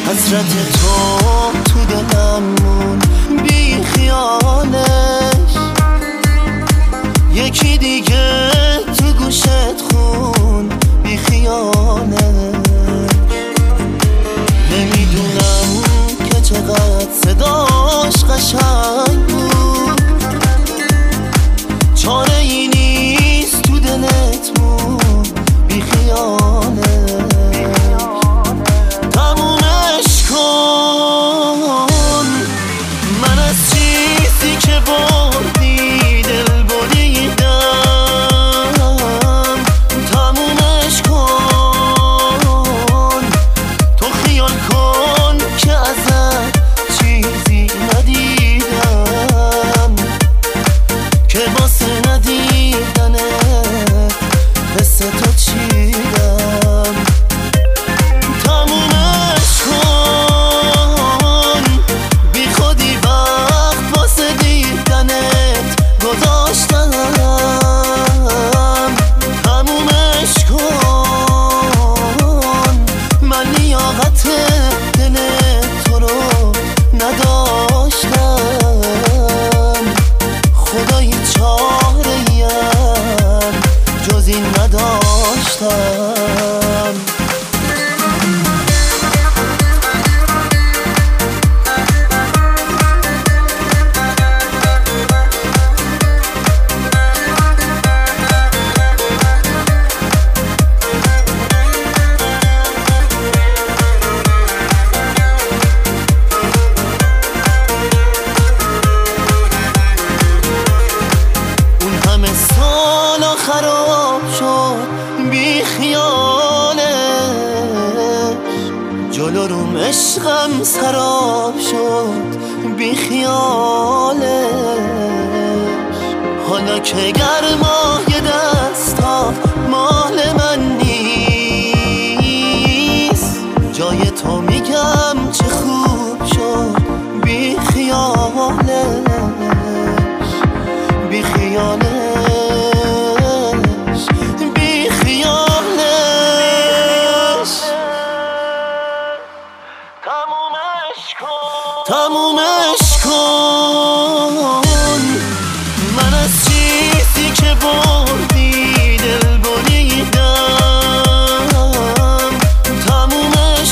حسرت تو دلم مون بی خیالش، یکی دیگه تو گوشت خون بی خیالش. نمیدونم که چقدر صداش قشنگ بود، چاره ای نیست تو دلت مون بی خیالش. تمومش کن، من از چیزی که بردی دل بریدم. تمومش کن، تو خیال کن که ازت چیزی ندیدم، که واسه ندیدنت حس تو چیدم. تمومش کن، بی خودی وقت واسه دیدنت گذاشتم. تمومش کن، من لیاقت دل تو رو نداشتم. خدایی چاره‌ایم جز این نداشتم. خراب شد بی خیالش، جلو روم عشقم سراب شد بی خیالش. حالا که گرمای دستا مال من نیست، جای تو میگم چه خوب شد بی خیالش. بی خیالش، تمومش کن، من از چیزی که بردی دل بریدم. تمومش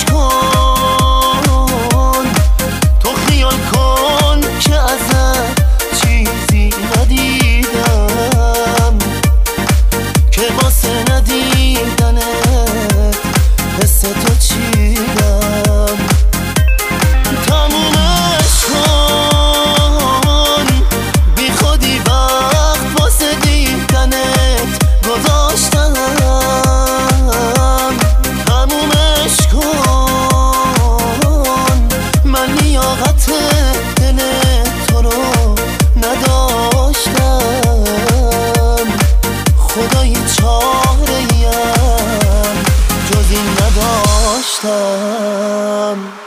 کن، تو خیال کن که ازت چیزی ندیدم، که واسه ندیدنت حس تو چیدم. دل تو رو نداشتم، خدایی چاره‌ایم جز این نداشتم.